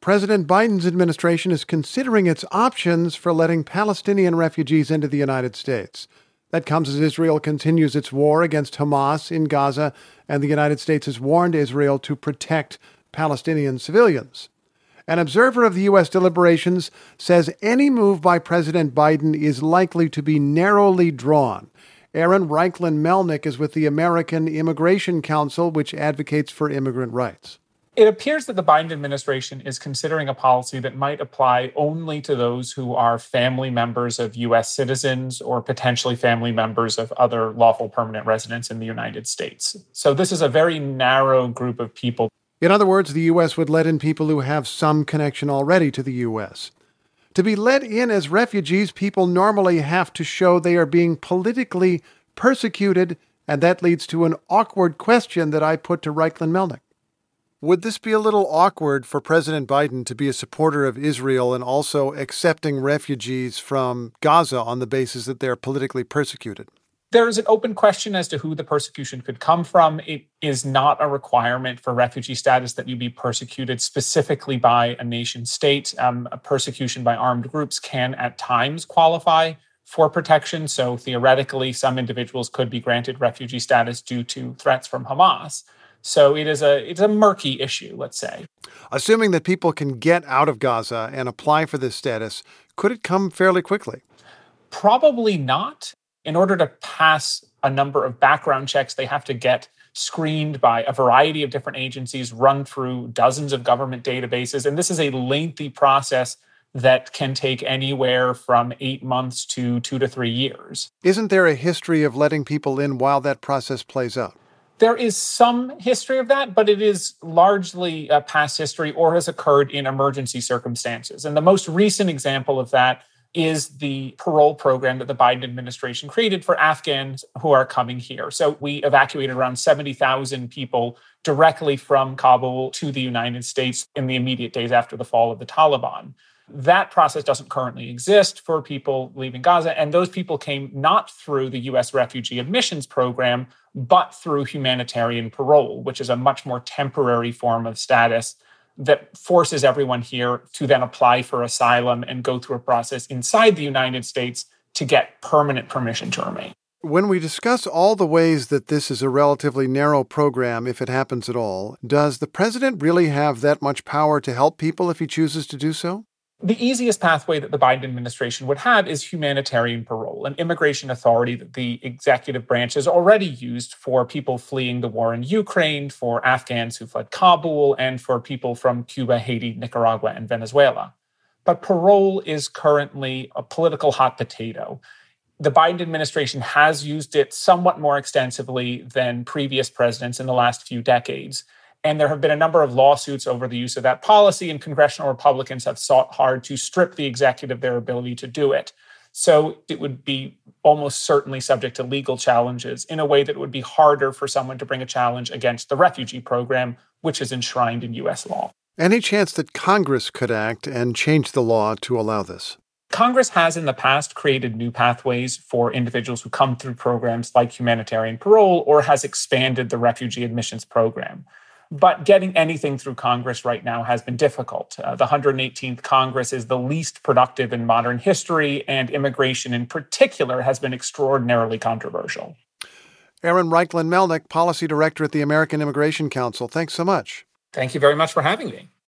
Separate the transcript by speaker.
Speaker 1: President Biden's administration is considering its options for letting Palestinian refugees into the United States. That comes as Israel continues its war against Hamas in Gaza, and the United States has warned Israel to protect Palestinian civilians. An observer of the U.S. deliberations says any move by President Biden is likely to be narrowly drawn. Aaron Reichlin-Melnick is with the American Immigration Council, which advocates for immigrant rights.
Speaker 2: It appears that the Biden administration is considering a policy that might apply only to those who are family members of U.S. citizens or potentially family members of other lawful permanent residents in the United States. So this is a very narrow group of people.
Speaker 1: In other words, the U.S. would let in people who have some connection already to the U.S. To be let in as refugees, people normally have to show they are being politically persecuted, and that leads to an awkward question that I put to Reichlin-Melnick. Would this be a little awkward for President Biden to be a supporter of Israel and also accepting refugees from Gaza on the basis that they're politically persecuted?
Speaker 2: There is an open question as to who the persecution could come from. It is not a requirement for refugee status that you be persecuted specifically by a nation state. A persecution by armed groups can at times qualify for protection. So theoretically, some individuals could be granted refugee status due to threats from Hamas. So it's a murky issue, let's say.
Speaker 1: Assuming that people can get out of Gaza and apply for this status, could it come fairly quickly?
Speaker 2: Probably not. In order to pass a number of background checks, they have to get screened by a variety of different agencies, run through dozens of government databases. And this is a lengthy process that can take anywhere from 8 months to 2 to 3 years.
Speaker 1: Isn't there a history of letting people in while that process plays out?
Speaker 2: There is some history of that, but it is largely past history or has occurred in emergency circumstances. And the most recent example of that is the parole program that the Biden administration created for Afghans who are coming here. So we evacuated around 70,000 people directly from Kabul to the United States in the immediate days after the fall of the Taliban. That process doesn't currently exist for people leaving Gaza, and those people came not through the U.S. Refugee Admissions Program, but through humanitarian parole, which is a much more temporary form of status that forces everyone here to then apply for asylum and go through a process inside the United States to get permanent permission to remain.
Speaker 1: When we discuss all the ways that this is a relatively narrow program, if it happens at all, does the president really have that much power to help people if he chooses to do so?
Speaker 2: The easiest pathway that the Biden administration would have is humanitarian parole, an immigration authority that the executive branch has already used for people fleeing the war in Ukraine, for Afghans who fled Kabul, and for people from Cuba, Haiti, Nicaragua, and Venezuela. But parole is currently a political hot potato. The Biden administration has used it somewhat more extensively than previous presidents in the last few decades. And there have been a number of lawsuits over the use of that policy, and congressional Republicans have sought hard to strip the executive their ability to do it. So it would be almost certainly subject to legal challenges in a way that would be harder for someone to bring a challenge against the refugee program, which is enshrined in U.S. law.
Speaker 1: Any chance that Congress could act and change the law to allow this?
Speaker 2: Congress has in the past created new pathways for individuals who come through programs like humanitarian parole, or has expanded the refugee admissions program. But getting anything through Congress right now has been difficult. The 118th Congress is the least productive in modern history, and immigration in particular has been extraordinarily controversial.
Speaker 1: Aaron Reichlin-Melnick, Policy Director at the American Immigration Council. Thanks so much.
Speaker 2: Thank you very much for having me.